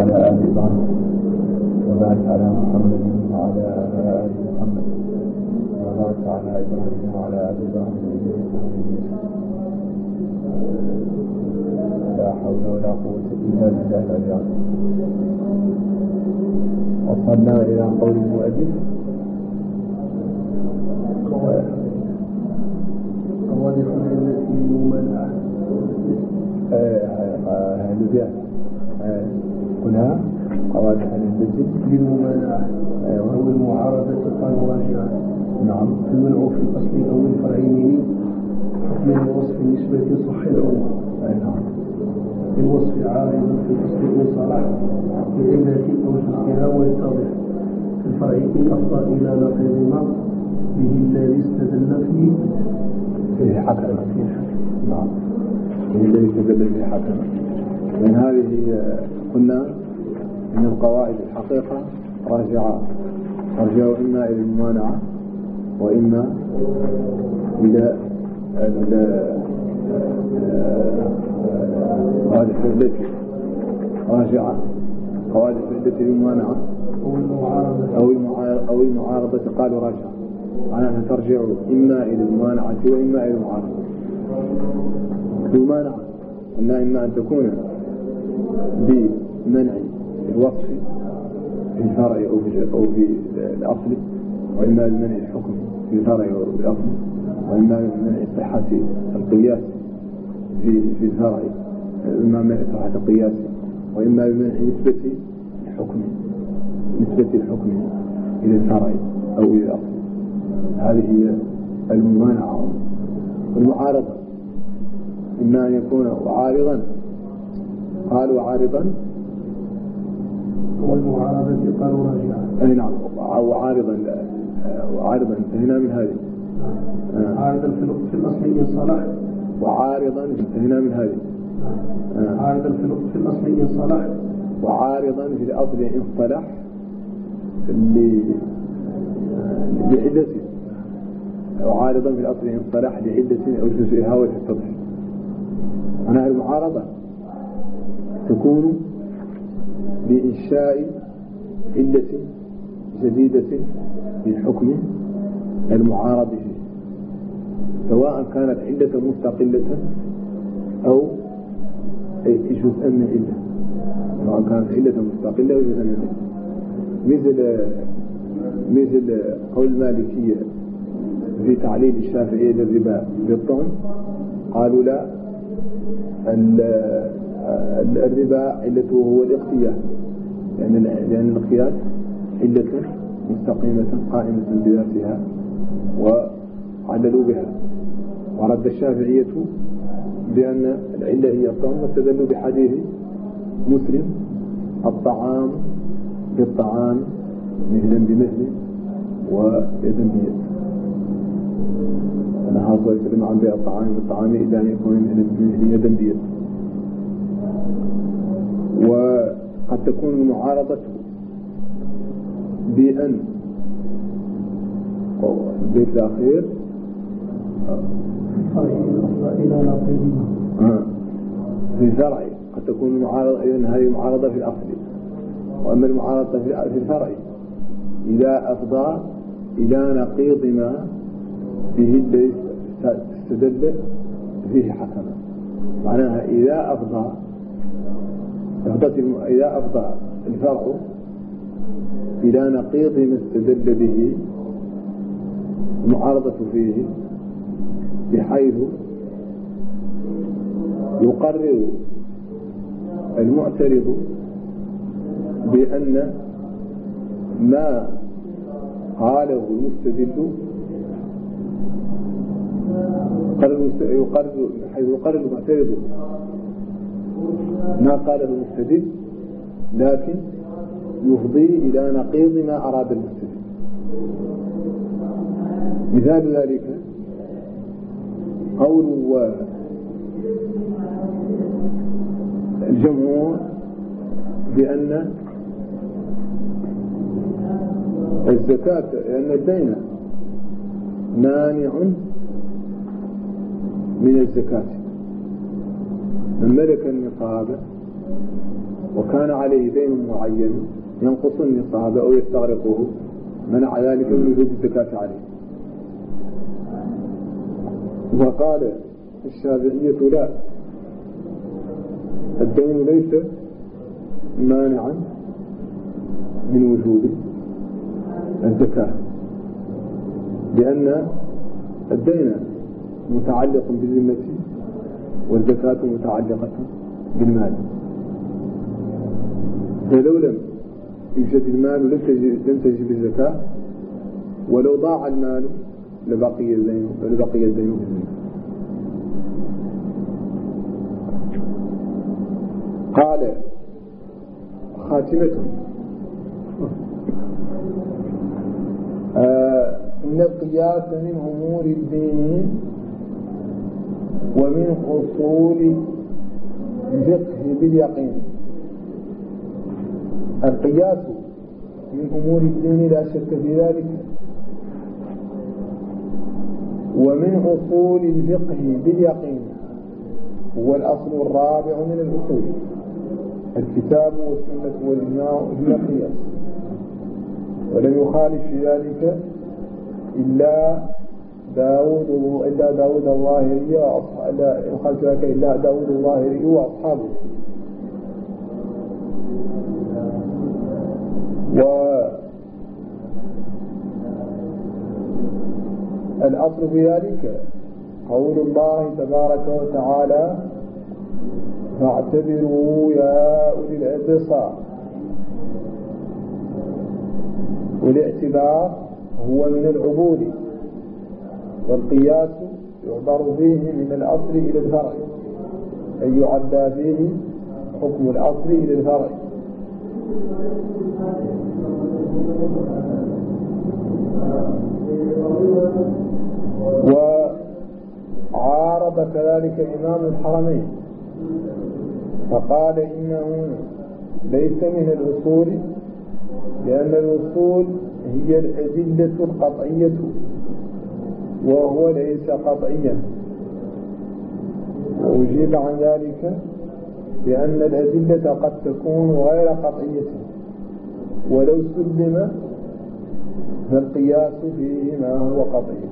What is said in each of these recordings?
وعلى آل إبراهيم وبارك على محمد وعلى آل محمد وبارك على إبراهيم وعلى آل إبراهيم لا حول ولا قوة إلا بالله العلي العظيم. وصلنا إلى قول المؤلف قوادح العلة الممانعة هنا قوادح العلة للممانعة وهو المعارضة قال راجعة. نعم. المنع في الأصل أو الفرعين حكم وصف نسبة صحيح. نعم. الوصف عارض في الأصل إن صلح لعلة أو جزئها ويتضح. الفرع إن أفضى إلى نقيض ما به الذي استدل فيه حكم. نعم. به الذي استدل فيه حكم. من هذه قلنا من القواعد الحقيقة راجعة إما إلى الممانعة وإما إلى قواعد العلة راجعة قواعد العلة الممانعة أو المعارضة قالوا راجعة معناها ترجع إما إلى الممانعة وإما إلى المعارضة. الممانعة قلنا إما أن تكون بمنع الوصف في الفرع أو في الأصل، وإما بمنع الحكم في الفرع أو في الأصل، وإما بمنع صحة القياس في الفرع، إما بمنع صحة القياس، وإما بمنع نسبة الحكم إلى الفرع أو إلى الأصل. هذه هي الممانعة. والمعارضة إما أن يكون عارضا قالوا عارضا والمعارضة قالوا راجعة. أي نعم. وعارضا انتهينا من هذه. عارضا في الأصل إن صلح. وعارضا انتهينا من هذه. عارضا في الأصل إن صلح. وعارضا في الأصل إن صلح لعدة. وعارضا في الأصل إن صلح لعدة أو جزئها وتتضح. أنا المعارضة تكون بإنشاء علة جديدة للحكم المعارض فيه، سواء كانت علة مستقلة أو جزءا من علة، سواء كانت علة مستقلة أو جزءا من علة، مثل قول المالكية في تعليل الشافعية للربا بالطعم. قالوا لا، الربا علته هو الاقتياس، لأن القياس علة مستقيمة قائمة بذاتها وعدلوا بها. ورد الشافعية بأن العلة هي الطعم، واستدلوا بحديث مسلم الطعام بالطعام مثلا بمثل ويدا بيد. أنا هذا يتكلم عن بيع الطعام بالطعام إلا أن يكون مثل يدا بيد. وقد تكون المعارضة بأن البيت الأخير في الفرع قد تكون المعارضة، إذن هذه المعارضة في الأصل. وأما المعارضة في الفرع إذا أفضى إلى نقيض ما به الذي استدل فيه حكما. معناها إذا أفضى الفرع إلى نقيض ما استدل به المعارضة فيه، بحيث يقرر المعترض بأن ما قاله المستدل حيث يقرر المعترض ما قاله المستدل، لكن يفضي إلى نقيض ما أراد المستدل. مثال ذلك قول الجمهور بأن الزكاة، لأن الدين مانع من الزكاة. من ملك النقاب وكان عليه دين معين ينقص النصاب أو يستغرقه منع ذلك من وجود الزكاة عليه. وقال الشافعية لا، الدين ليس مانعا من وجود الزكاة، لأن الدين متعلق بالذمة والزكاة متعلقة بالمال. فلو لم يوجد المال لم تجب الزكاة، ولو ضاع المال لبقي الدين بالذمة. قال خاتمة إن القياس من أمور الدين ومن أصول الفقه باليقين. القياس من أمور الدين لا شك في ذلك، ومن أصول الفقه باليقين هو الأصل الرابع من الأصول، الكتاب والسنة والإجماع هي القياس. ولم يخالف في ذلك إلا داود الظاهري وأصحابه. والأصل في ذلك قول الله تبارك وتعالى فاعتبروا يا أولي الأبصار. والاعتبار هو من العبود، والقياس يعبر فيه من الأصل إلى الفرع، أي يعدى فيه حكم الأصل إلى الفرع. وعارض كذلك إمام الحرمين فقال إنه ليس من الأصول، لأن الأصول هي الأدلة القطعية وهو ليس قطعيا. وأجيب عن ذلك بأن الأدلة قد تكون غير قطعية، ولو سلم فالقياس فيه ما هو قطعي.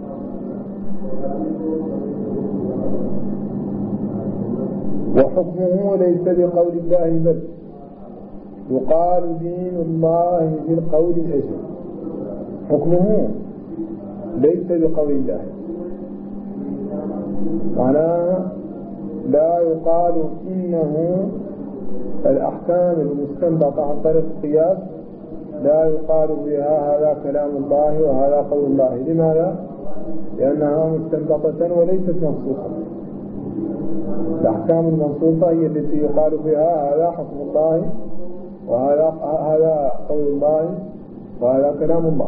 وحكمه ليس بقول الله بل يقال دين الله بالقول الأجل. حكمه ليس بقول الله، معناها لا يقال إنه الأحكام المستنبطة عن طريق القياس لا يقال بها هذا كلام الله وهذا قول الله. لماذا؟ لأنها مستنبطة وليست منصوصة. الأحكام المنصوصة هي التي يقال بها هذا حكم الله وهذا قول الله وهذا كلام الله.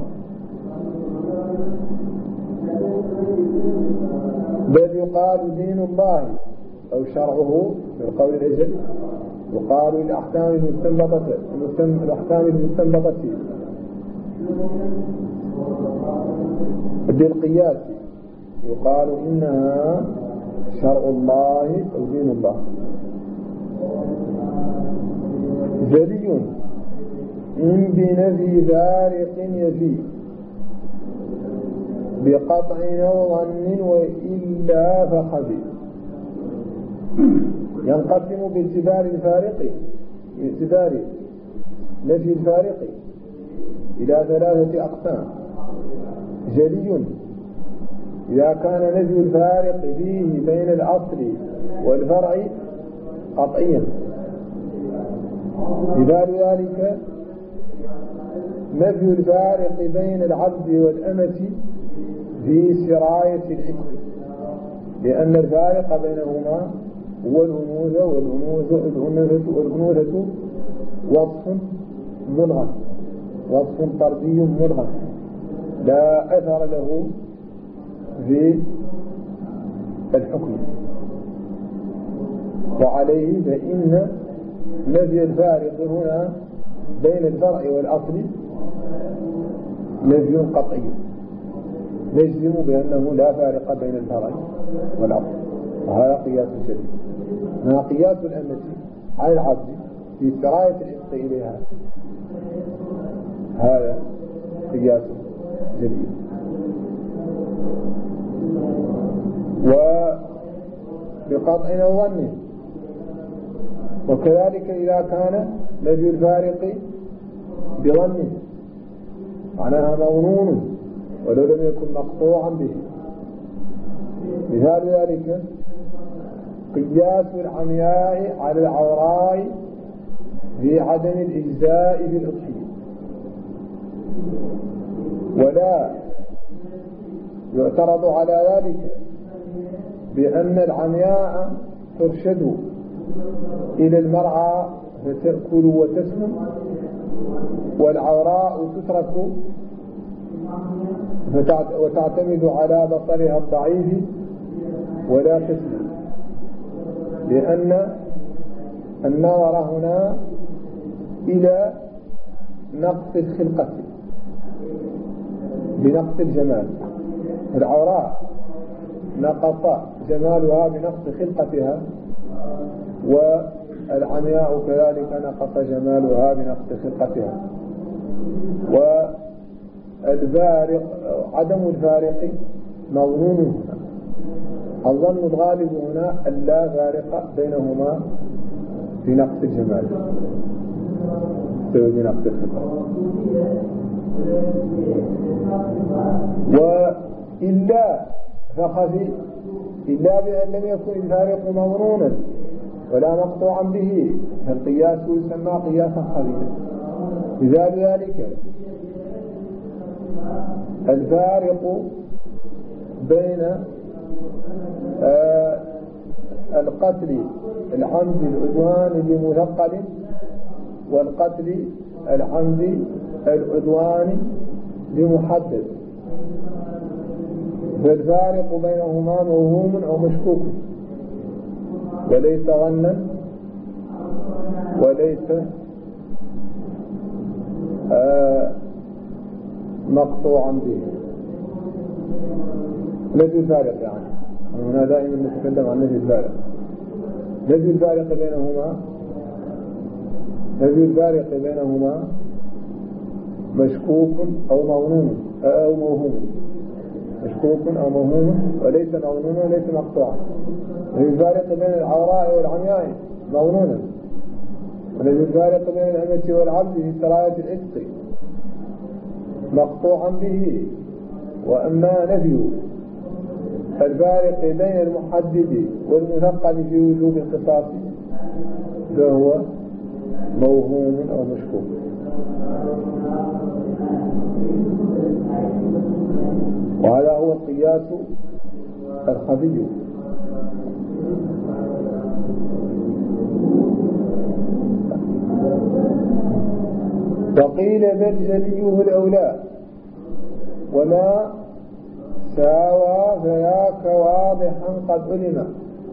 بل يقال دين الله أو شرعه بالقول الأجل. يقال الأحكام المستنبطة بالقياس يقال إنها شرع الله أو دين الله. جلي إن بنفي فارق يفي بقطع أو ظن وإلا فخفي. ينقسم باعتبار نفي الفارق إلى ثلاثة أقسام. جلي إذا كان نفي الفارق فيه بين الأصل والفرع قطعيا. مثال ذلك نفي الفارق بين العبد والأمة في سراية العتق، لأن الفارق بينهما هو الأنوثة والأنوثة وصف ملغى، وصف طردي ملغى لا أثر له في الحكم. وعليه فإن نفي الفارق هنا بين الفرع والأصل نفي قطعي، نجزم بأنه لا فارق بين الفرع والأصل، وهذا قياس شديد. ما قياس الأمة على العبد في سراية العتق إليها، هذا قياس جديد. وبقطع أو ظن، وكذلك إذا كان نفي الفارق بظن معناها مظنون ولو لم يكن مقطوعا به. مثال ذلك قياس العمياء على العوراء في عدم الإجزاء في الأضحية. ولا يعترض على ذلك بأن العمياء ترشد إلى المرعى فتأكل وتسمن، والعوراء تترك وتعتمد على بصرها الضعيف ولا تسمن، لأن النظر هنا إلى نقص الخلقة بنقص الجمال. العوراء نقص جمالها بنقص خلقتها، والعمياء كذلك نقص جمالها بنقص خلقتها. والفارق عدم الفارق مظنون هنا. الظن الغالب هنا أن لا فارق بينهما في نقص الجمال بنقص الخلقة. وإلا فخفي إلا بأن لم يكن الفارق مظنونا ولا مقطوعا به، فالقياس يسمى قياسا خفيا. مثال ذلك الفارق بين القتل العمد العدوان بمثقل والقتل العمد العدوان بمحدد، فالفارق بينهما موهوم أو مشكوك وليس ظنا وليس مقطوعا به. نفي الفارق يعني هنا دائما نتكلم عن نفي الفارق. نفي الفارق بينهما مشكوك أو موهوم مشكوك أو موهوم وليس مظنونا وليس مقطوعا. نفي الفارق بين العوراء والعمياء مظنونا، ونفي الفارق بين الأمة والعبد في سراية العتق مقطوعا به. وأما نفي الفارق بين المحدد والمثقل في وجوب القصاص فهو موهوم أو مشكوك. وهذا هو القياس الخفي. وقيل بل جليه الأولى، وما ساوى فذاك واضحا قد علم.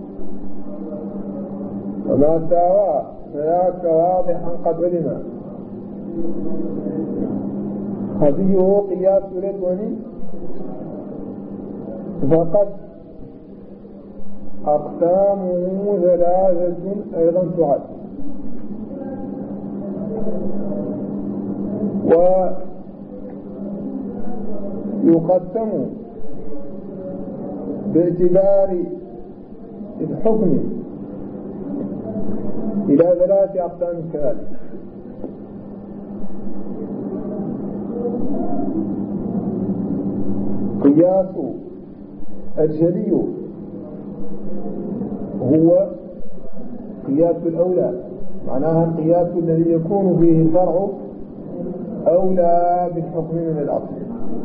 وما ساوى فذاك واضحا قد علم. خفيه قياس الأدون، فقد أقسامه ثلاثة أيضا تعد. ويقسم باعتبار الحكم إلى ثلاث أقسام كذلك. قياس الجلي هو قياس الأولى، معناها القياس الذي يكون فيه الفرع أولى بالحكم من الأصل،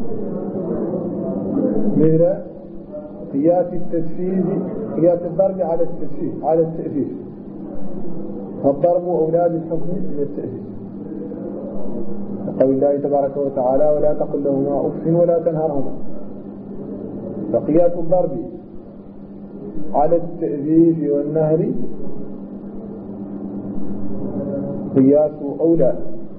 مثل قياس التجفيز، قياس الضرب على التأفيف، فالضرب أولى بالحكم من التأفيف. قول الله تبارك وتعالى ولا تقل لهما أف ولا تنهرهما، فقياس الضرب على التأفيف والنهر قياس أولى،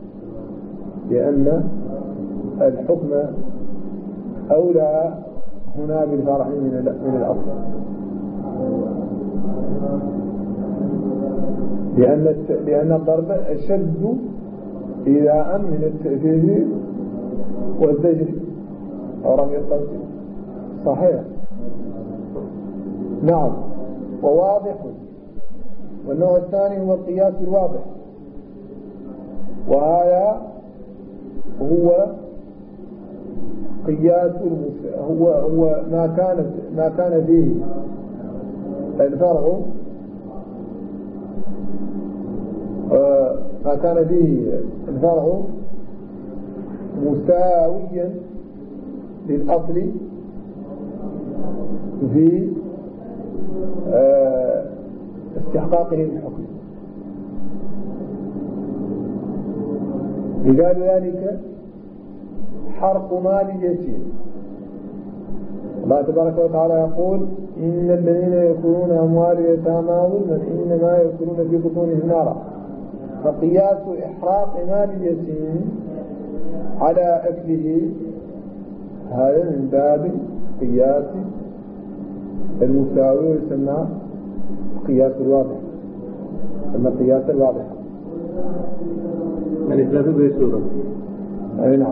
لأن الحكم أولى هنا بالفرع من الأصل. لأن الضرب أشد إذا من التأثير والزجر أو رمي القتل. صحيح. نعم. وواضح. والنوع الثاني هو القياس الواضح، وهذا هو قياس هو ما كان فيه الفرع، ما كان فيه الفرع مساويا للأصل في استحقاقه للحكم. مثال ذلك حرق مال اليتيم. الله تبارك وتعالى يقول: إن الذين يأكلون أموال اليتامى ظلما إنما يأكلون في بطونهم نارا. فقياس إحراق مال اليتيم على أكله هذا من باب قياس المساوي، ويسمى قياس الواضح، يسمى قياس الواضح. يعني ثلاثة بيسورة. أي نعم.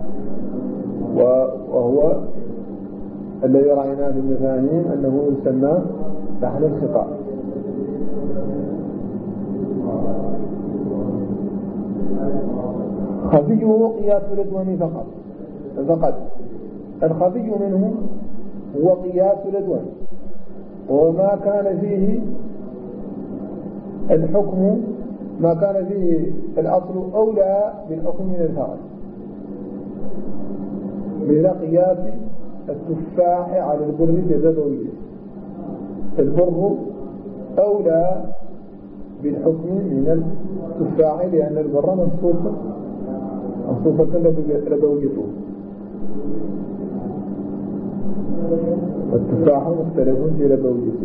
وهو الذي رأيناه في المفاهيم أنه يسمى لحن الخطأ. خفيه قياس الأدوان فقط. الخفي منه هو قياس الأدوان، وما كان فيه الحكم، ما كان فيه الأصل أولى بالحكم من الفرع، مثل قياس التفاح على البر كالربوية. البر أولى بالحكم من التفاح لأن البر منصوصة ربويته، والتفاح مختلف في ربويته.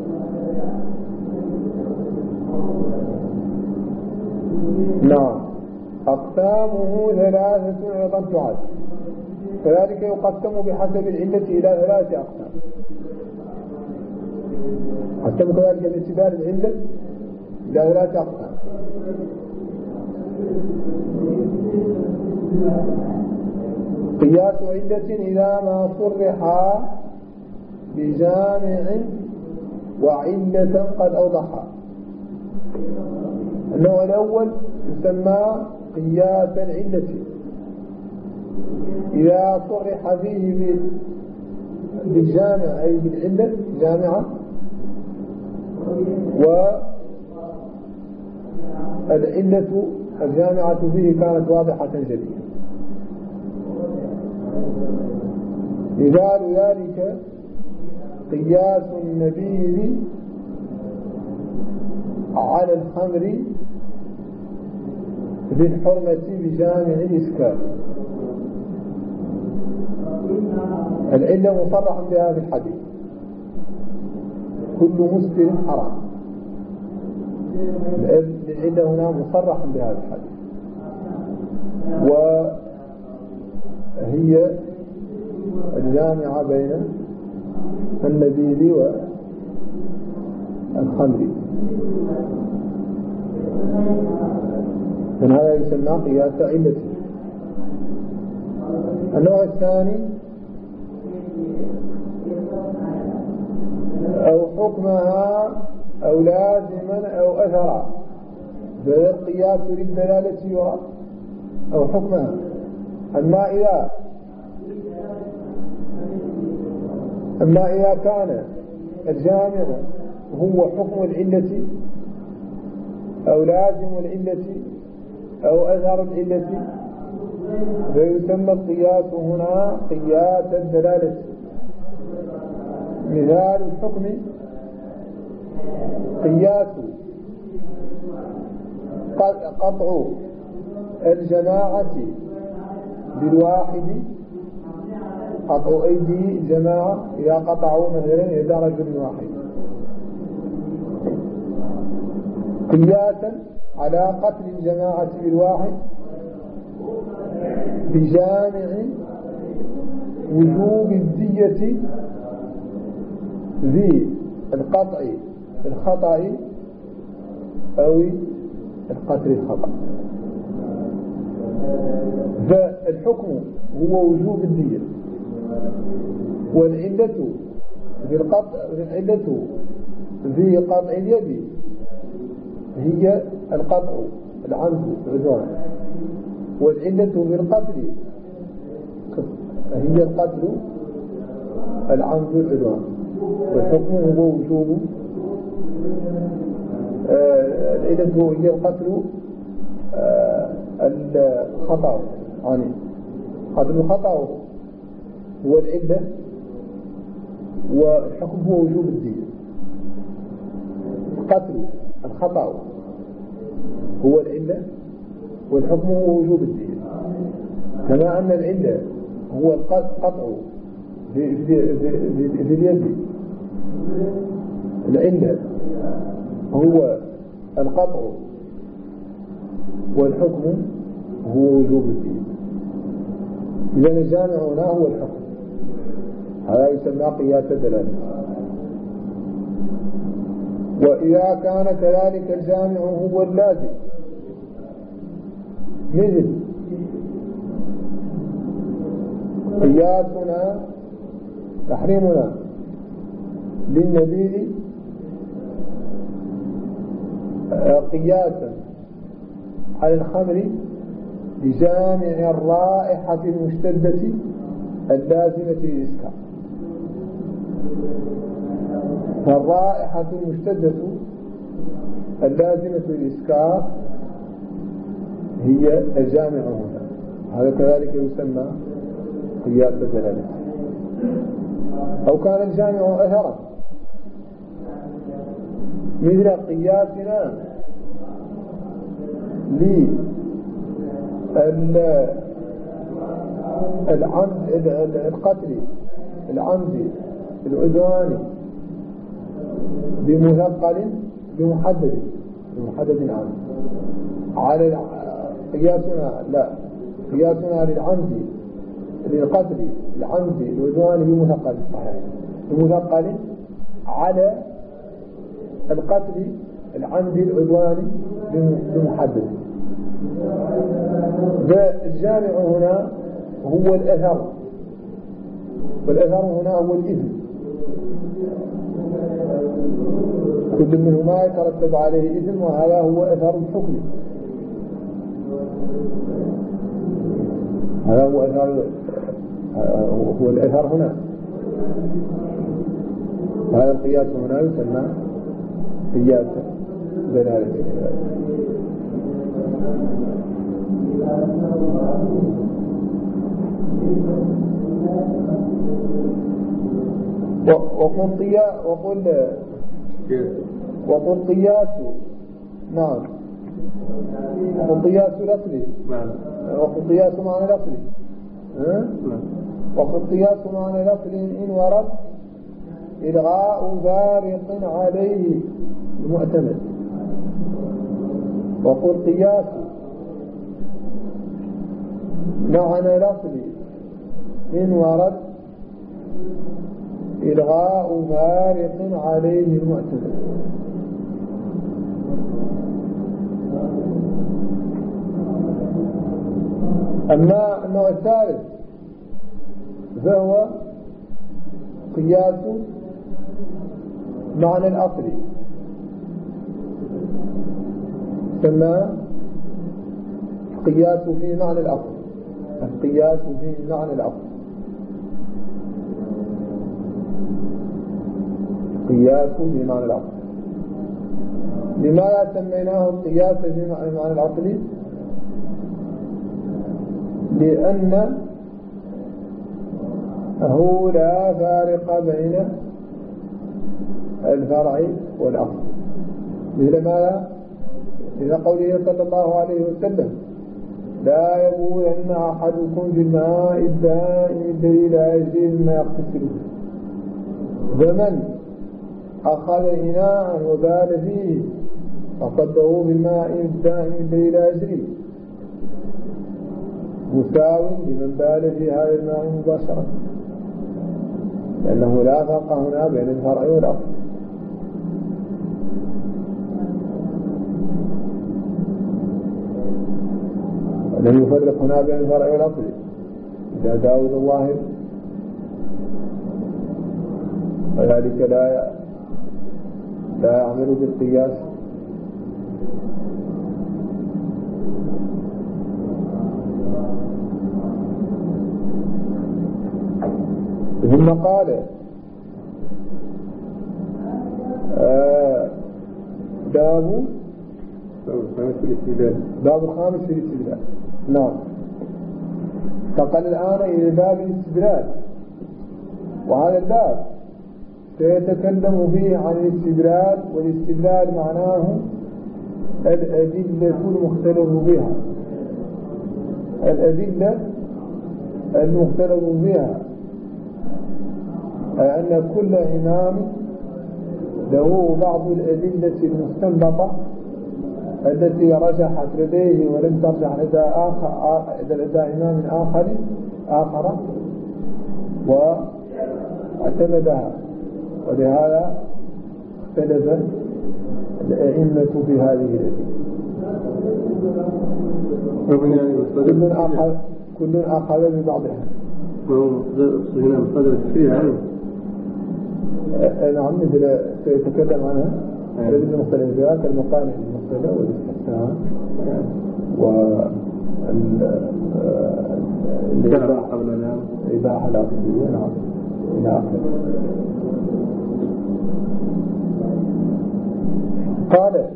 نعم. أقسامه ثلاثة أيضا تعد، كذلك يقسم بحسب العلة إلى ثلاثة أقسام. قسم كذلك باعتبار العلة إلى ثلاثة أقسام. قياس علة إذا ما صرح بجامع وعلة قد أوضحها. النوع الأول يسمى قياس العلة إذا صرح فيه بالجامع أي بالعلة جامعة، والعلة الجامعة فيه كانت واضحة جلية. مثال ذلك قياس النبيذ على الخمر بالحرمة بجامع الإسكار. العلة مصرح بها في الحديث: كل مسكر حرام. العلة هنا مصرح بها في الحديث، وهي الجامعة بين النبيذ والخمر. من هذا يسمى قياس علة. النوع الثاني أو حكمها أو لازما أو أثرا، بالقياس للدلالة يرى أو حكمها. أما إذا كان الجامع هو حكم العلة أو لازم العلة أو أثر العلة، فيسمى القياس هنا قياس الدلالة. مثال الحكم قياس قطع الجماعة بالواحد، قطع أيدي الجماعة إذا قطعوا مثلا يد رجل واحد، قياسا على قتل الجماعة بالواحد بجامع وجوب الدية ذي القطع الخطأ أو القتل الخطأ. فالحكم هو وجوب الدية، والعلة في قطع اليد هي القطع العمد العدوان، والعلة في القتل هي القتل العمد العدوان، والحكم هو وجوب العلة هي القتل الخطأ، يعني قتل الخطأ هو العلة، والحكم هو وجوب الدية. قتل الخطأ هو العلة، والحكم هو وجوب الدية. كما أن العلة هو القطع في اليد، العلة هو القطع، والحكم هو وجوب الدية. إذن الجامع هنا هو الحكم، هذا يسمى قياس الدلالة. وإذا كان كذلك الجامع هو اللازم، مثل قياسنا تحريمنا للنبيذ قياسا على الخمر بجامع الرائحة المشتدة اللازمة للإسكار. فالرائحة المشتدة اللازمة للإسكار هي الجامع هنا، هذا كذلك يسمى قياس الدلالة. أو كان الجامع أثرا، مثل قياسنا القتل العمد العدواني بمثقل بمحدد عنه، على قياسنا للعمد للقتل العمد العدواني بمثقل صحيح بمثقل على القتل العمد العدواني بمحدد. الجامع هنا هو الأثر، والأثر هنا هو الإثم، كل منهما يترتب عليه إثم، وهذا هو أثر الحكم، هذا هو أثر، هو الأثر هنا. هذا القياس هنا يسمى قياس دلالة. وقل قياس، نعم، وقل قياس الأصلي، وقل قياس معنى الأصلي، وقل قياس معنى الأصلي إن ورد إلغاء فارق عليه المعتمد. وقل قياس معنى الأصلي إن ورد إلغاء فارق عليه المعتمد. أما النوع الثالث فهو قياس معنى الأصلي، ثم قياس في معنى الأصل، القياس في معنى الأصل، قياس في معنى الأصل. لماذا سميناه القياس في معنى الأصل؟ لأنه لا فارق بين الفرع والأصل. مثل ماذا؟ إذا قوله صلى الله عليه وسلم لا يبولن أحدكم في الماء الدائم الذي لا يجري مما يغتسله، فمن أخذ إناء وبال فيه فصبه بالماء الدائم الذي لا يجري مساو لمن بال في هذا الماء مباشرة، لأنه لا فرق هنا بين الفرع والأصل. لم يفرق هنا بين الفرع والأصل إذا جاوز الظاهر وذلك لا يعمل بالقياس. ثم قال باب خامس في الاستدلال. نعم. فقال الآن إلى باب الاستدلال، وهذا الباب سيتكلم فيه عن الاستدلال، والاستدلال معناه الأدلة المختلف بها، الأدلة المختلف بها، أي أن كل إمام له بعض الأدلة المستنبطة التي رجحت لديه ولم ترجح لدى إمام آخر واعتمدها، ولهذا اختلف الأئمة في هذه الأدلة، كل أخذ ببعضها. نعم، مثل سيتكلم عنها الأدلة المختلفة فيها كالمقالة المختلفة والاستحسان والإباحة العقدية. نعم، إلى آخره. قال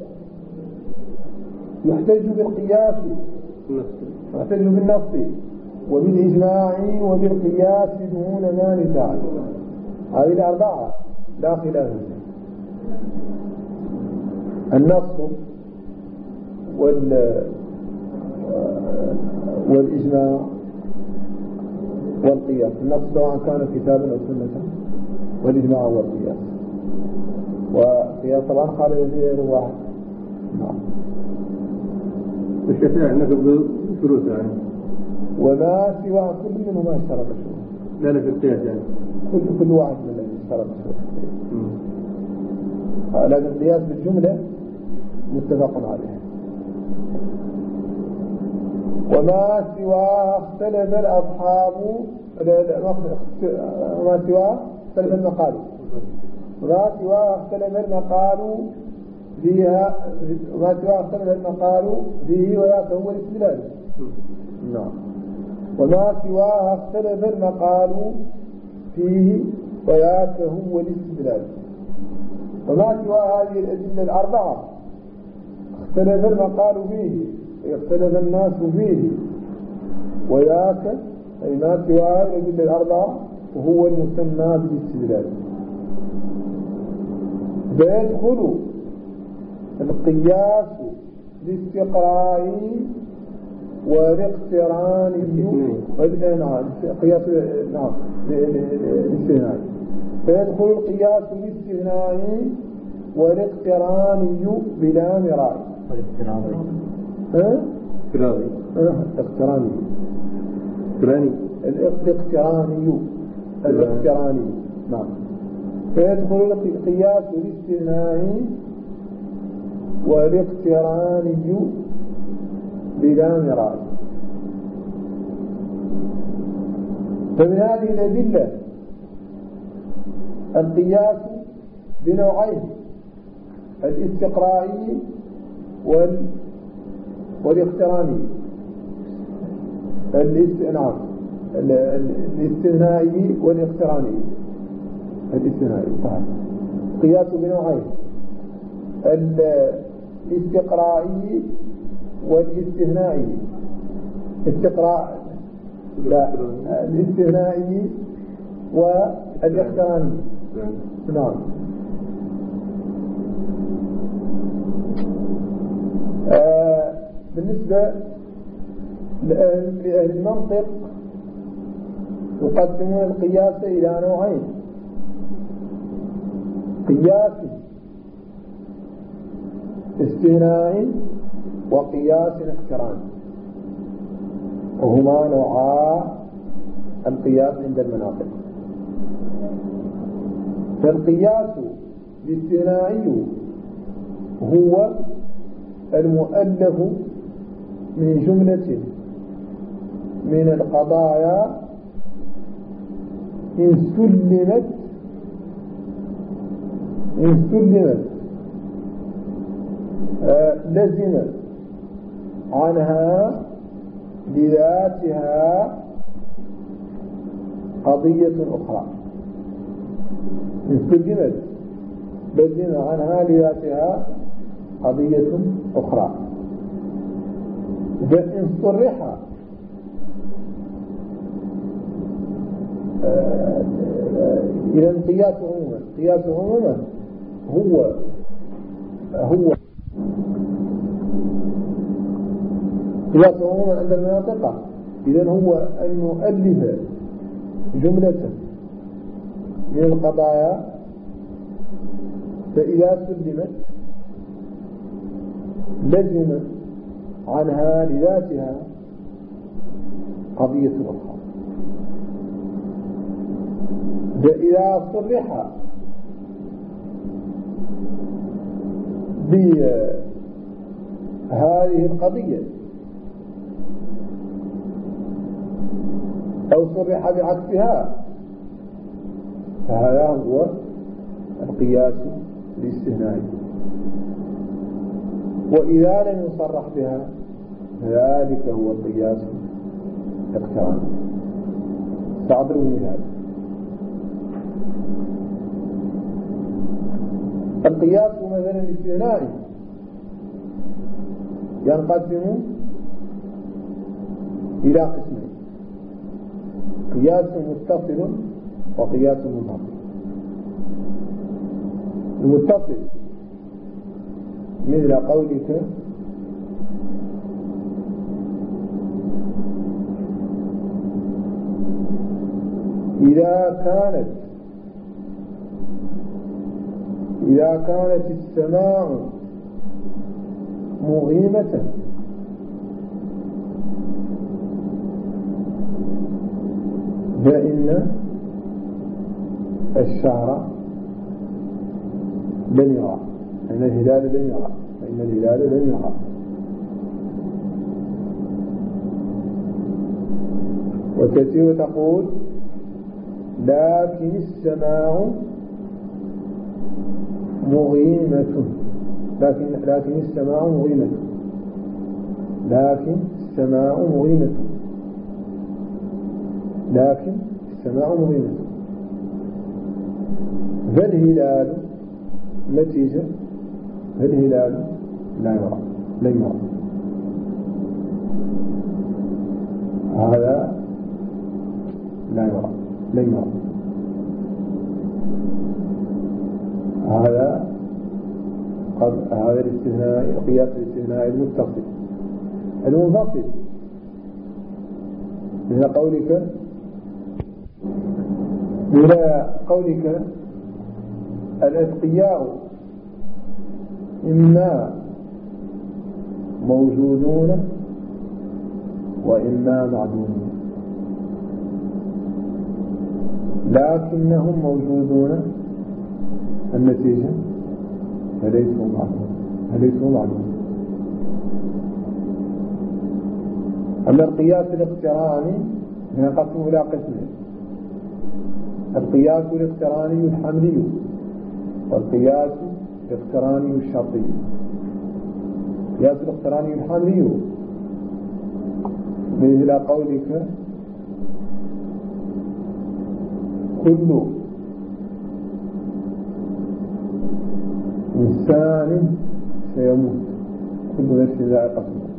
يحتج بالقياس، يحتج بالنص وبالإجماع وبالقياس دون ما نزاع. هذه الأربعة لا خلاف فيها. النص والإجماع والقياس. النص سواء كان كتابا أو سنة، والإجماع والقياس. والقياس طبعا قال غير واحد. نعم. الشافعي أنك بشروط يعني، وما سوى كل منهما اشترط الشروط. لا في القياس يعني كل واحد من اشترط الشروط. لكن القياس بالجملة متفق عليه. وما سواه اختلف الأصحاب، ما سواه اختلف المقال، وما سواه اختلف المقال فيها، ما سواه اختلف المقال فيه وياك هو الاستدلال. نعم. وما سواه اختلف المقال فيه وياك هو الاستدلال. وما سوى هذه الأدلة الأربعة اختلف المقال فيه، اختلف الناس فيه وياك، أي ما سوى هذه الأدلة الأربعة وهو المسمى بالاستدلال. فيدخل القياس الاستقرائي والاقتراني قياس الاستثنائي. فيدخل القياس الاستثنائي والاقتراني بلا مراء. الاقتراني. نعم. فيدخل القياس الاستثنائي والاقتراني بلا مراء. فمن هذه الأدلة القياس بنوعين: الاستقرائي والاقتراني. الاستثنائي والاقتراني. الاستثنائي صحيح. قياس بنوعين: الاستقرائي والاستثنائي. استقراء لا، الاستثنائي والاقتراني. نعم. بالنسبة لأهل المنطق يقسمون القياس إلى نوعين: قياس استثنائي وقياس اقتراني، وهما نوعا القياس عند المناطق. فالقياس الاستثنائي هو المؤلف من جملة من القضايا إن سلمت لزم عنها لذاتها قضية أخرى. إن سلمت لزم عنها لذاتها قضية أخرى. فإن صرح إلى القياس عموما، قياس عموما هو قياس عموما عند المناطق، إذن هو أن نؤلف جملة من القضايا فإذا سلمت لزم عنها لذاتها قضية أخرى. فإذا صرح بهذه القضية أو صرح بعكسها فهذا هو القياس الاستثنائي. وإذا لم يصرح بها فذلك هو القياس الاقتراني. سأضرب مثال. القياس مثلا الاستثنائي ينقسم إلى قسمين: قياس متصل وقياس منفصل. المتصل مثل قولك إذا كانت السماء مغيمة فإن الشهر لم يرى، فإن الهلال لم يرى. وتأتي وتقول لكن السماء مغيمة، لكن السماء مغيمة، فالهلال نتيجة فالهلال لم يرى. هذا لم يرى. هذا الاستثناء، قياس الاستثناء المتصل. المنفصل من قولك الأتقياء إما موجودون وإما معدومون، لكنهم موجودون، النتيجة فليسوا معدومون. أما القياس الاقتراني ينقسم إلى قسمين: القياس الاقتراني الحملي والقياس الاقتراني الشرطي. القياس الاقتراني الحملي مثل قولك كل إنسان سيموت، كل نفس ذائقة الموت،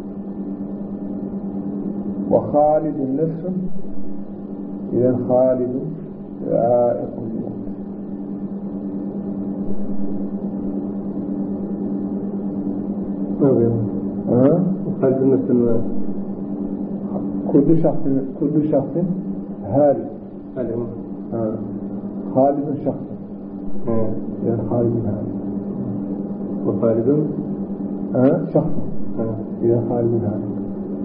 وخالد نفس، إذا خالد ذائق الموت. خالد نفس، كل شخص هالك، خالد شخص، إذا خالد هالك، وخالد شخص، إذا خالد هالك.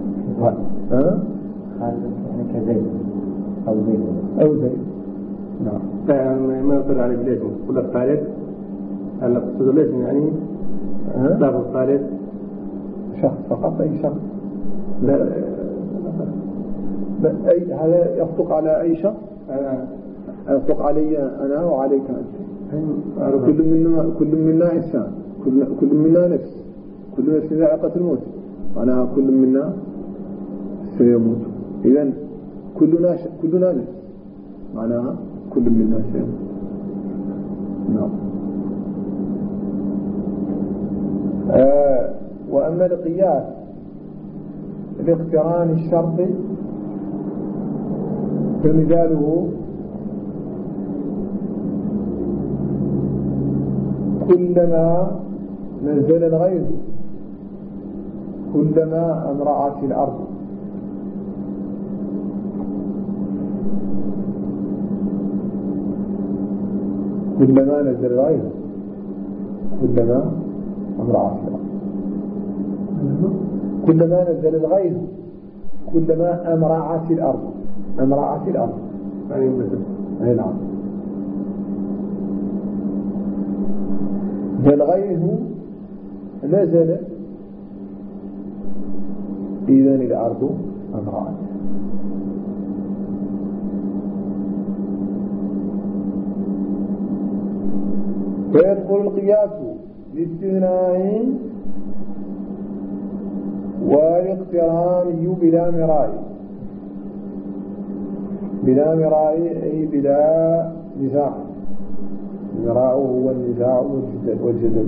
خالد يعني كزيد أو زيد. نعم. ما يطلع على الاسم كل خالد، أنا أقصد الاسم يعني لا خالد شخص فقط، أي شخص. لا هذا يصدق على أي شخص؟ يصدق علي أنا وعليك أنت. كل منا إنسان، كل منا نفس، كل نفس ذائقة الموت، معناها كل منا سيموت. إذن كلنا نفس، معناها كل منا سيموت. نعم. وأما القياس باقتران الشرط فمثاله كلما نزل الغيث كلما أمرعت الأرض. كلما نزل الغيث كلما أمرعت الأرض. كلما نزل الغيث كلما أمرعت الأرض. أمرعت الأرض أي نعم. فالغيث نزل إذن الأرض أمرعت. فيدخل القياس باستثناء والاقتران بلا مراء. بلا مراء أي بلا نزاع. المراء هو النزاع والجدل.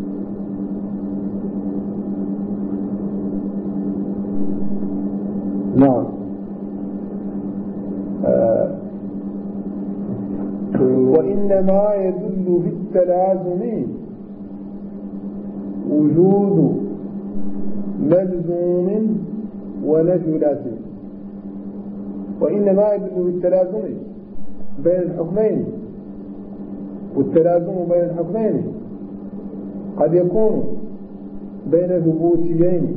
نعم. وإنما يدل في التلازم وجود ملزوم ونفي لازم. وإنما يدل في التلازم بين الحكمين، والتلازم بين الحكمين قد يكون بين ثبوتيين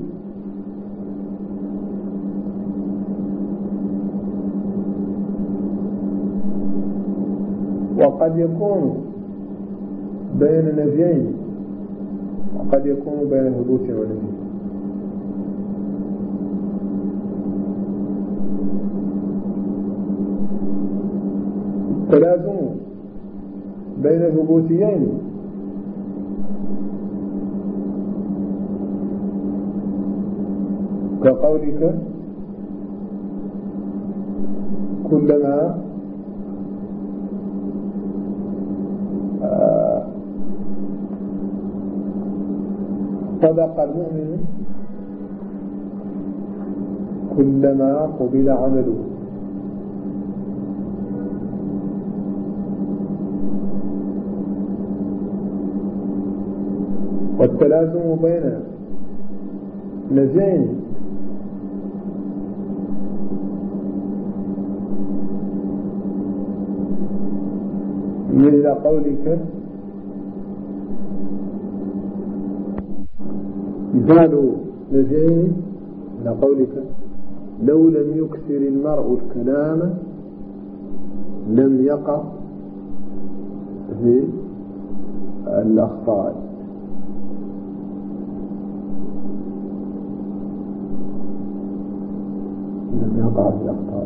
وقد يكون بين نفيين وقد يكون بين ثبوت ونفي. التلازم بين ثبوتيين كقولك كلما صدق المؤمن كلما قبل عمله. والتلازم بين نزين مثل قولك مثال نزين مثل قولك لو لم يكثر المرء الكلام لم يقع في الأخطاء. لم يقع في الأخطاء.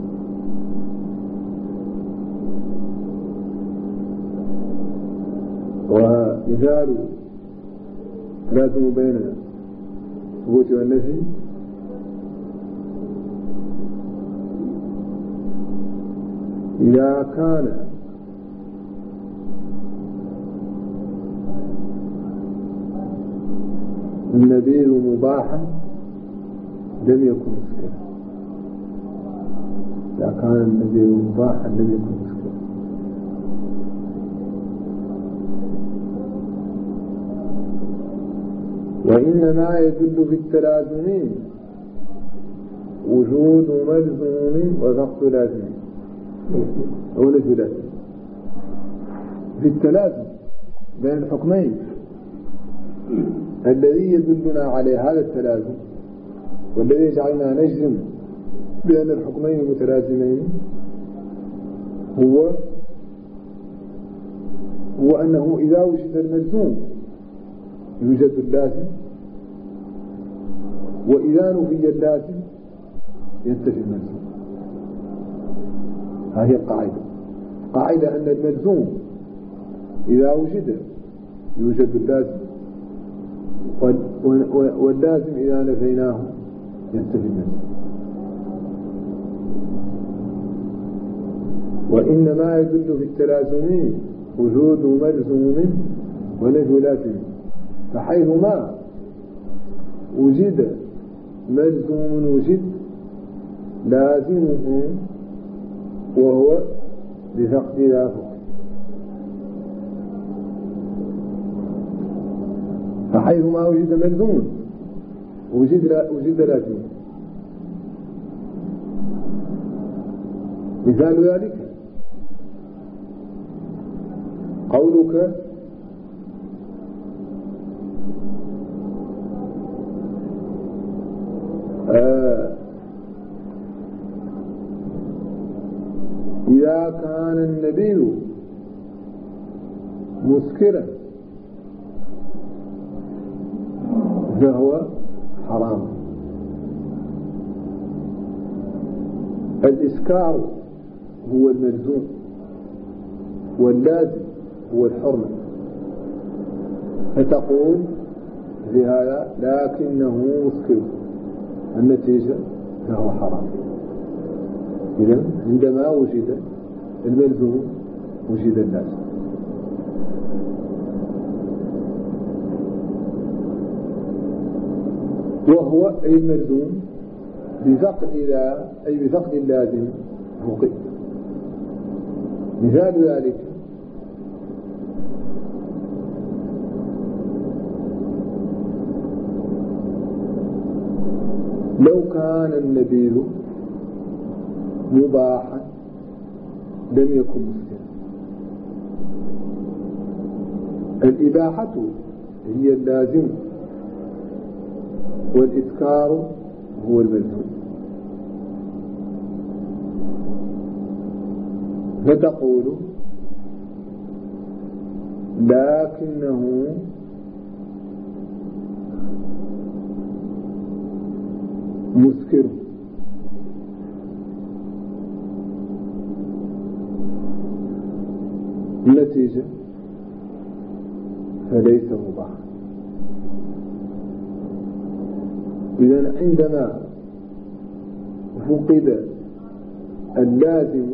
ومثال تلازم بين الثبوت والنفي إذا كان النبيذ مباحا لم يكن مسكرا. إذا كان النبيذ مباحا لم يكن مسكرا. وإنما يدل في التلازم وجود ملزوم وفقد لازم أو نفي لازم. في التلازم بين الحكمين الذي يدلنا عليه هذا التلازم والذي يجعلنا نجزم بأن الحكمين متلازمين هو أنه إذا وجد الملزوم يوجد اللازم، وإذا نفي اللازم ينتفي الملزوم. هذه القاعدة. قاعدة أن الملزوم إذا يوجد اللازم، واللازم إذا نفيناه ينتفي اللازم. وإنما يدل في التلازم وجود ملزوم ونفي لازم، فحيثما وجد ملزوم وجد لازمه وهو بفقد لا فقد. فحيثما وجد ملزوم وجد لازم. مثال ذلك قولك إذا كان النبيذ مسكرا فهو حرام. الإسكار هو الملزوم واللازم هو الحرمة، فتقول في هذا لكنه مسكر، النتيجة فهو حرام. إذن عندما وجد الملزوم وجد اللازم. وهو أي الملزوم بفقد أي بفقد اللازم فقد. مثال ذلك لو كان النبيذ مباحا لم يكن مسكرا. الإباحة هي اللازم والإسكار هو الملزوم. فتقول لكنه مسكر، النتيجة فليس مباحا. إذن عندما فقد اللازم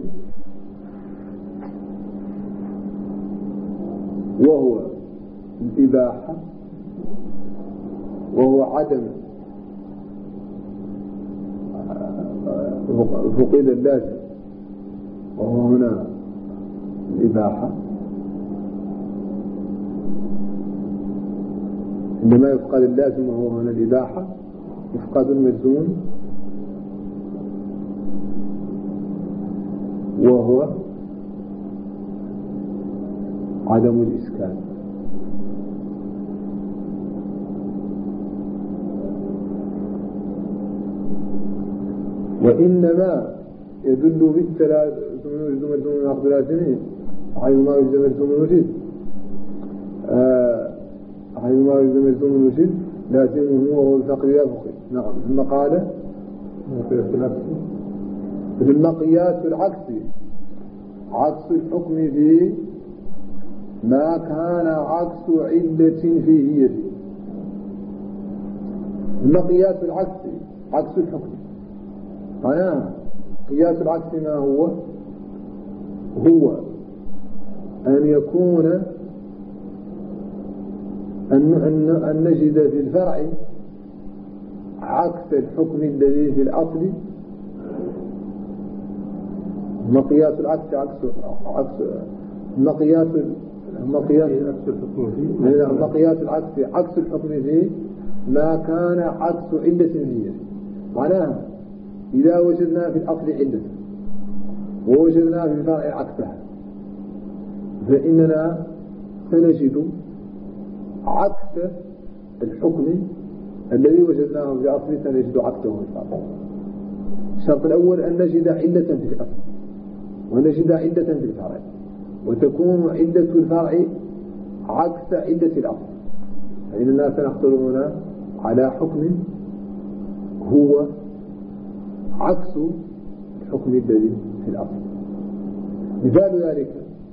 وهو الإباحة وهو عدم فقد اللازم وهو هنا الإباحة، عندما يفقد اللازم وهو هنا الإباحة يفقد الملزوم وهو عدم الإسكان. وإنما يدل بالتلازم وجد ملزوم من أخذ لازمه حيثما وجد ملزوم وجد حيثما وجد ملزوم وجد لازمه وهو الفقر لا فقر. نعم. ثم قال في المقياس العكسي عكس الحكم في ما كان عكس علة فيه. المقياس العكسي عكس الحكم. قياس العكس ما هو؟ هو أن يكون أن نجد في الفرع عكس الحكم الذي في الأصل. مقياس العكس عكس مقياس العكس عكس الحكم فيه ما كان عكس علة فيه. معناها إذا وجدنا في الأصل علة ووجدنا في الفرع عكسها فإننا سنجد عكس الحكم الذي وجدناه في الأصل سنجد عكسه في الفرع. الشرط الأول أن نجد علة في الأصل ونجد علة في الفرع، وتكون علة الفرع عكس علة الأصل، فإننا سنحصل هنا على حكم هو عكس الحكم الذي في الأصل. مثال ذلك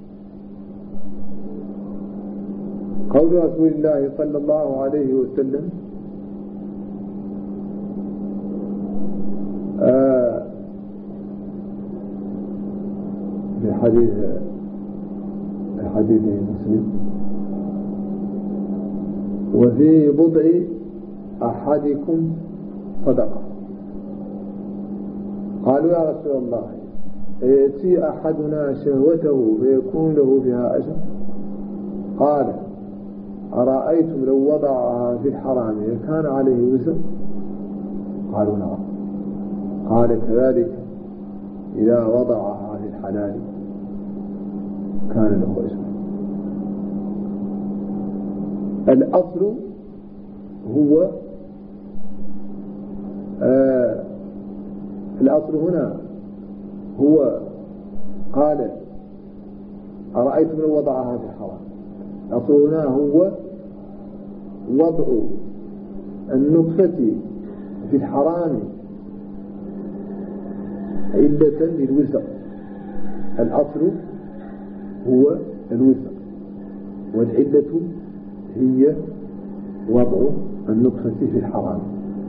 قول رسول الله صلى الله عليه وسلم في حديث مسلم: وفي بضع أحدكم صدقة. قالوا: يا رسول الله، يأتي أحدنا شهوته فيكون له فيها أجر؟ قال: أرأيتم لو وضعها في الحرام كان عليه وزر؟ قالوا: نعم. قال: كذلك إذا وضعها في الحلال كان له أجر. الأصل هو الأصل هنا هو قال: أرأيتم لو وضعها في الحرام. الأصل هنا هو وضع النطفة في الحرام علة للوزر. الأصل هو الوزر، والعلة هي وضع النطفة في الحرام،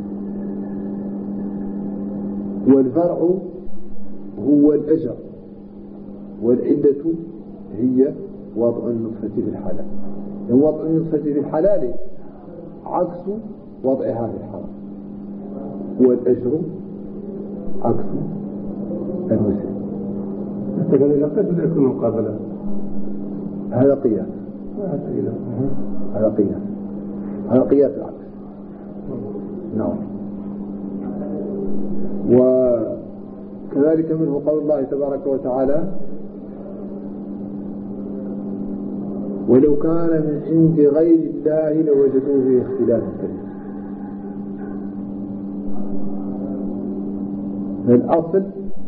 والفرع هو الأجر، والعلة هي وضع النطفة في الحلال. وضع النطفة في الحلال عكس وضعها في الحرام، والأجر عكس الوزر. فكذا قد لا يكون مقابلة. هذا قياس، هذا قياس العكس. نعم. وكذلك منه قول الله تبارك وتعالى: ولو كان من عند غير الله لوجدوا فيه اختلافا كثيرا. فالأصل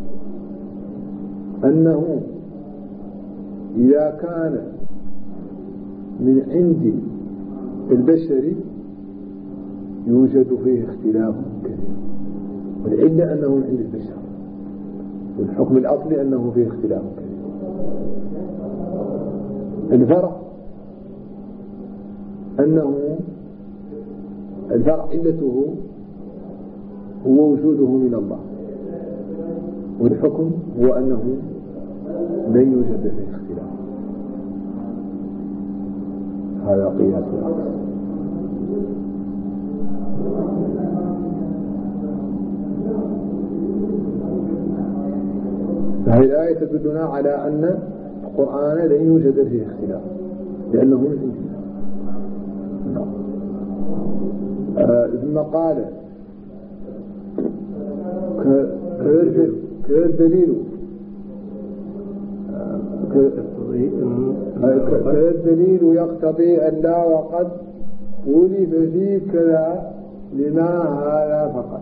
أنه إذا كان من عند البشر يوجد فيه اختلاف كثير، والعلة أنه من عند البشر، والحكم الأصلي أنه فيه اختلاف كثير. الفرع أنه الفرع علته هو وجوده من الله، والحكم هو أنه لن يوجد فيه اختلاف. هذا قياس العكس. فهذه الآية تدلنا على أن القرآن لن يوجد فيه اختلاف لأنه من عند الله. ثم قال: كالدليل يقتضي أن لا وقد ولف في كذا لما هذا فقط.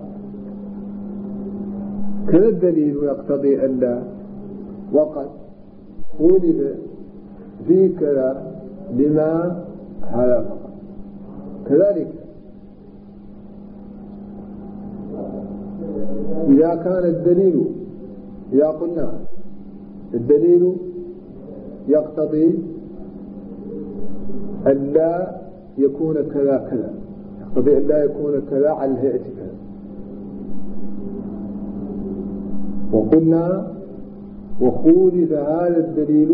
كذا الدليل يقتضي أن لا وقد ولف في كذا لما هذا فقط. كذلك إذا كان الدليل، إذا قلنا الدليل يقتضي أن لا يكون كذا كذا، يقتضي أن لا يكون كذا على الهيئة كذا، وقلنا وخولف هذا الدليل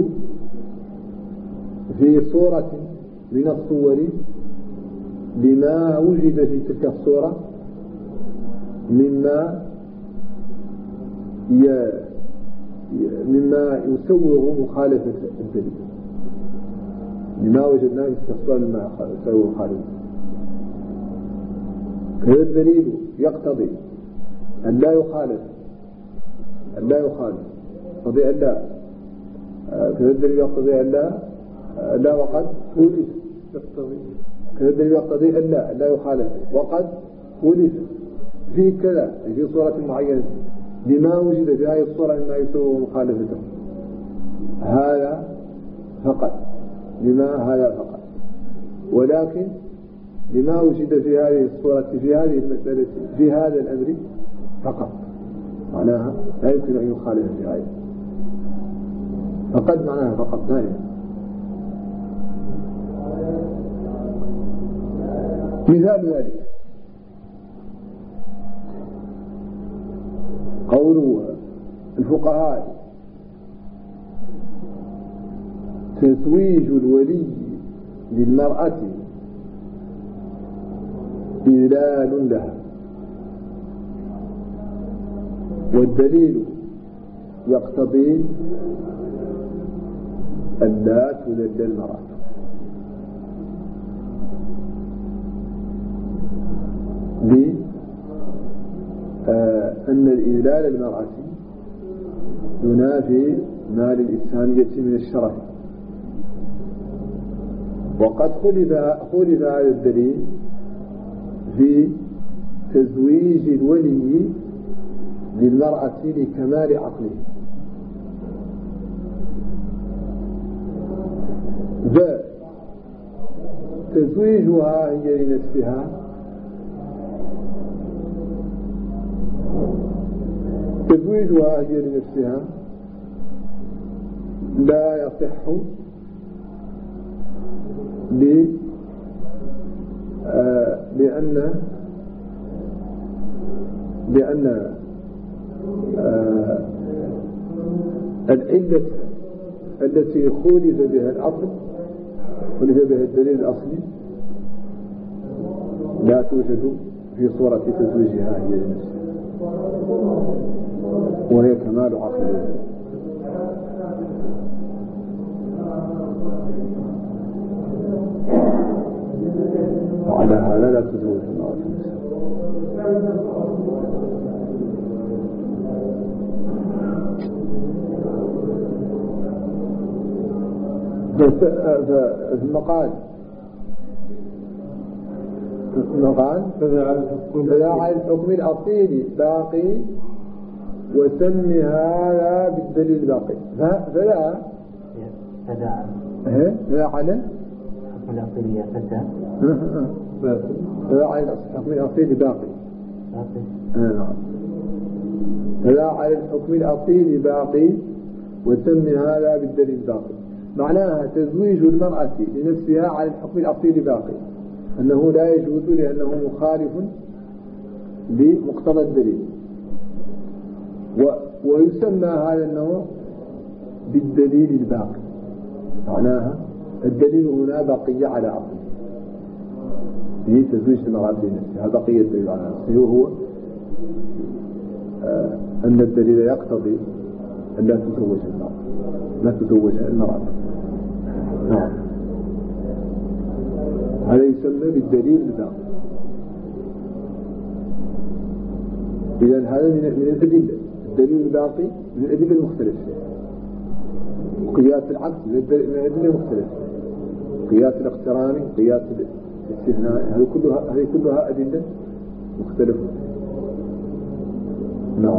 في صورة من الصور لما وجد في تلك الصورة مما يسوغ مخالفة الدليل، لما وجدناه في تلك الصورة مما يسوغ مخالفة. كذا الدليل يقتضي أن لا يخالف، يقتضي أن لا، كذا الدليل يقتضي أن لا وقد ولف، كذا الدليل يقتضي أن لا يخالف وقد ولف في كذا في صورة معينة لما وجد في هذه الصورة مما يسوغ مخالفته. هذا فقط، ولكن لما وجد في هذه الصورة في هذه المسألة في هذا الأمر فقط، معناها لا يمكن أن يخالف في هذا. فقد معناها فقط ثانية. مثال ذلك قول الفقهاء تزويج الولي للمرأة إذلال لها، والدليل يقتضي ألا تذل المرأة. لأن الإذلال المرأة ينافي ما للإنسانية من الشرف، وقد خلف هذا الدليل في تزويج الولي للمرأة لكمال عقله. تزويجها هي لنفسها لا يصح لأن العلة التي خولف بها الأصل، خولف بها الدليل الأصلي، لا توجد في صورة تزويجها هي لنفسها، وهي كمال عقلها. وعلى هذا لا تزوج المرأة ثم قال فذا على الحكم الأصيل باقي وسم هذا بالدليل الباقي. فذا على الحكم الأصيل فذا على الحكم الأصيل باقي. فذا على الحكم الأصيل باقي وسم هذا بالدليل الباقي. معناها تزويج المرأة لنفسها على الحكم الأصيل باقي، أنه لا يجوز لأنه مخالف بمقتضى الدليل، ويسمى هذا النوع بالدليل الباقي. معناها الدليل هنا بقية على أصله، في تزويج المرأة لنفسها بقية الدليل على أصله، وهو أن الدليل يقتضي أن لا تزوج المرأة. نعم، هذا يسمى بالدليل الباقي. إذن هذا من الأدلة، الدليل الباقي من الأدلة المختلفة. قياس العكس من الأدلة المختلفة، قياس الاقتران، قياس الاستثناء، هذه كلها أدلة مختلفة. نعم.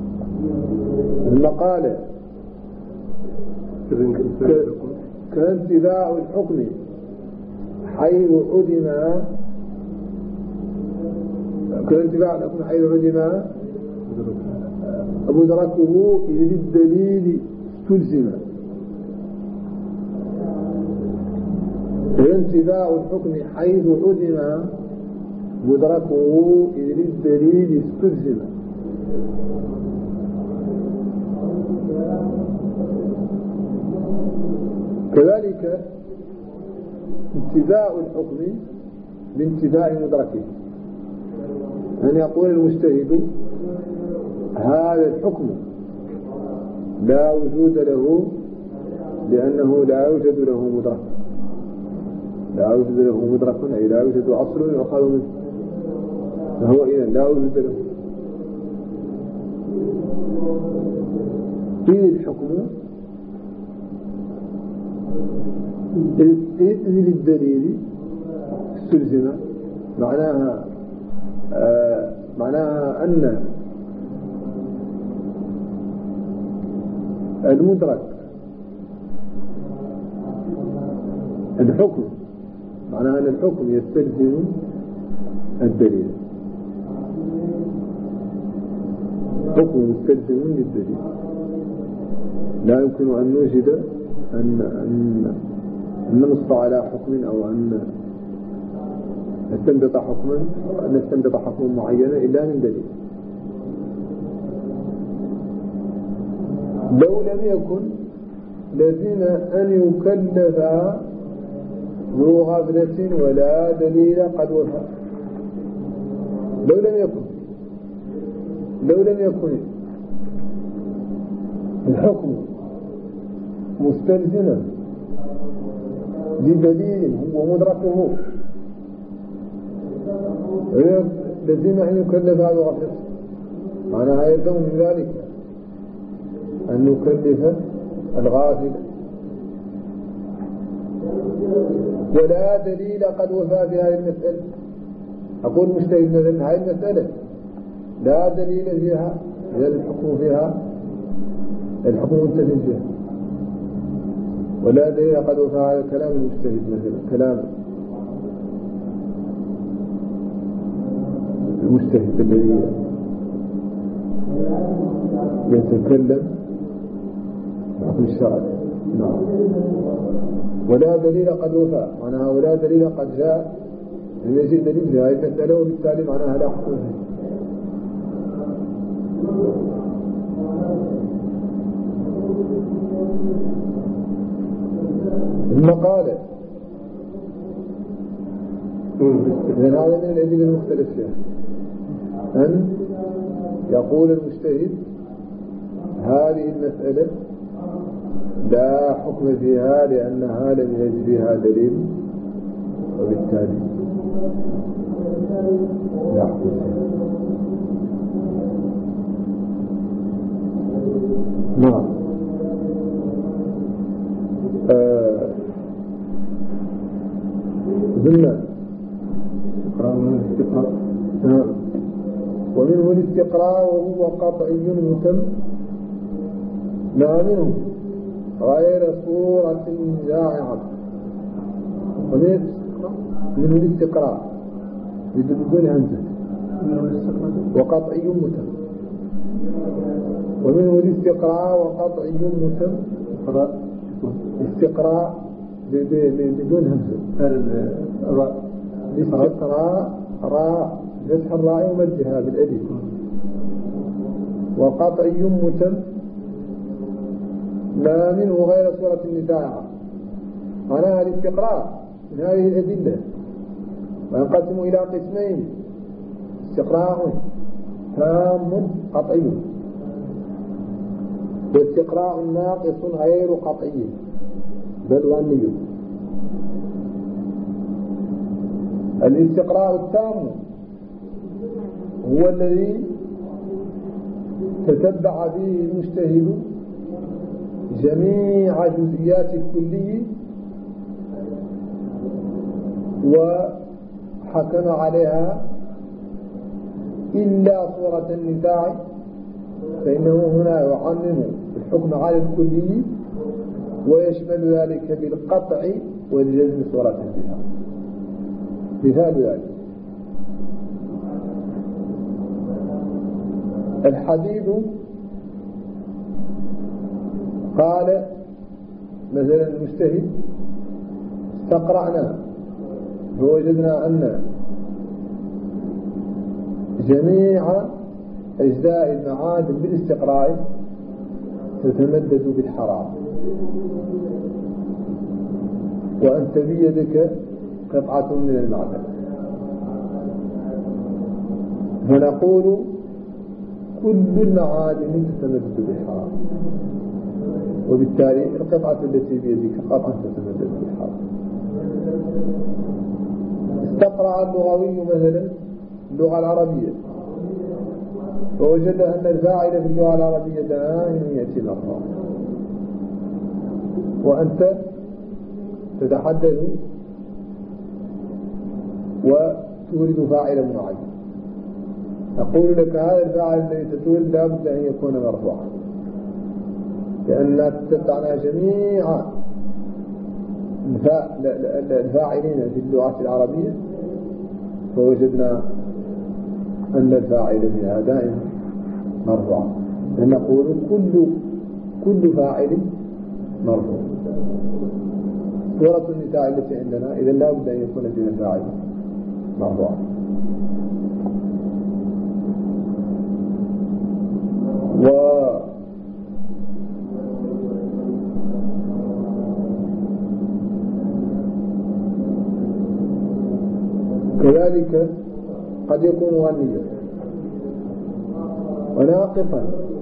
المقالة كانتباع الحكم حيث عدم مدركه إذ الدليل استلزم. كانتباع الحكم حيث عدم مدركه إذ الدليل استلزم. كذلك انتفاء الحكم بانتفاء مدركه، أن يقول المجتهد هذا الحكم لا وجود له لأنه لا يوجد له مدرك، أي لا يوجد أصل يؤخذ منه، فهو إذن لا وجود له. إذ الحكم إذ للدليل استلزم، معناها أن المدرك الحكم، معناها أن الحكم يستلزم الدليل، حكم مستلزم للدليل. لا يمكن أن نوجد أن ننص على حكم أو أن نستنبط حكما معينا إلا من دليل. لو لم يكن لزم أن يكلف ذو غفلة ولا دليل قد وفى. لو لم يكن الحكم مستلزما بدليل هو مدركه لزم أن يكلف ذو غفلة. معناها يلزم من ذلك أن نكلف الغافل ولا دليل قد وفى في هذه المسألة. أقول مجتهد مثلا هذه المسألة لا دليل فيها، إذا الحكم فيها الحكم منتفي فيها، ولا دليل قد وفى. هذا كلام المجتهد مثلا، كلام المجتهد الذي يتكلم بحكم الشرع. نعم. ولا دليل قد وفى معناها ولا دليل قد جاء، إذا يجي دليل في هذه المسألة وبالتالي معناها لا حكم فيه. ثم قال إذن هذا من الأدلة المختلف فيها أن يقول المجتهد هذه المسألة لا حكم فيها لأنها لم يجد فيها دليل وبالتالي لا حكم فيها. نعم. ذمة ومنه الاستقراء وهو قطعي متم ما منه غير صورة جائعة. ومنه الاستقراء بدون همزة وقطعي متم. ومنه الاستقراء وقطعي متم. استقراء بدون همزة. الاستقراء راء فتح الراء ومدها بالألف. وقطعي متم ما منه غير صورة النزاع. معناها الاستقراء من هذه الأدلة وينقسم إلى قسمين: استقراء تام قطعي واستقراء ناقص غير قطعي بل ظني. الاستقراء التام هو الذي تتبع به المجتهد جميع جزئيات الكلي وحكم عليها إلا صورة النزاع، فإنه هنا يعمم الحكم على الكلي ويشمل ذلك بالقطع والجزم صورة النزاع. مثال ذلك الحديد. قال مثلا المجتهد استقرأنا فوجدنا أن جميع أجزاء المعادن بالاستقراء تتمدد بالحرارة، وأنت بيدك قطعة من المعدن، فنقول كل المعادن تتمدد بالحرارة، وبالتالي القطعة التي بيدك قطعة تتمدد بالحرارة. استقرأ اللغوي مثلا اللغة العربية فوجد أن الفاعل في اللغة العربية دائما يأتي مرة، وأنت تتحدث وتورد فاعلا معين، أقول لك هذا الفاعل الذي تتولد لا بد أن يكون مرفوعا، لأننا تتبعنا جميع الفاعلين في اللغة العربية فوجدنا أن الفاعل فيها دائما مرفوعا، فنقول كل فاعل مرفوع. سورة النساء التي عندنا إذا لا بد أن يكون فيها فاعل مرفوع. كذلك قد يكون غنيا وناقصا.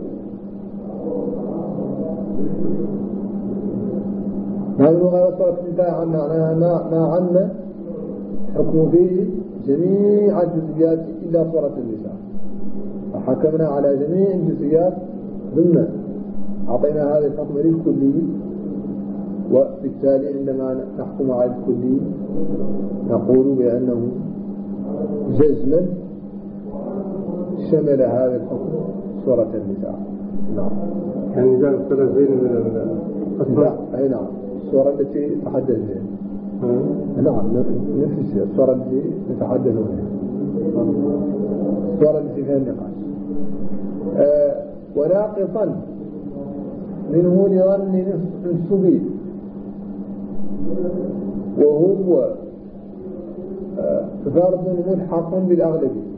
هذه اللغة وصلت النساء عن معناها ما عم حكم فيه جميع الجزئيات إلا صورة النساء، فحكمنا على جميع الجزئيات ضمن أعطينا هذا الحكم للكلي، وبالتالي عندما نحكم على الكلي نقول بأنه جزما شمل هذا الحكم صورة النساء. نعم. يعني جاء الثلاث زين من الأسماء. أي نعم. الصورة التي تحدث بها. نعم نفس الصورة التي نتحدث بها، الصورة التي فيها النقاش. وناقصا منه لظن الصبي، وهو فرض ملحق بالأغلبية.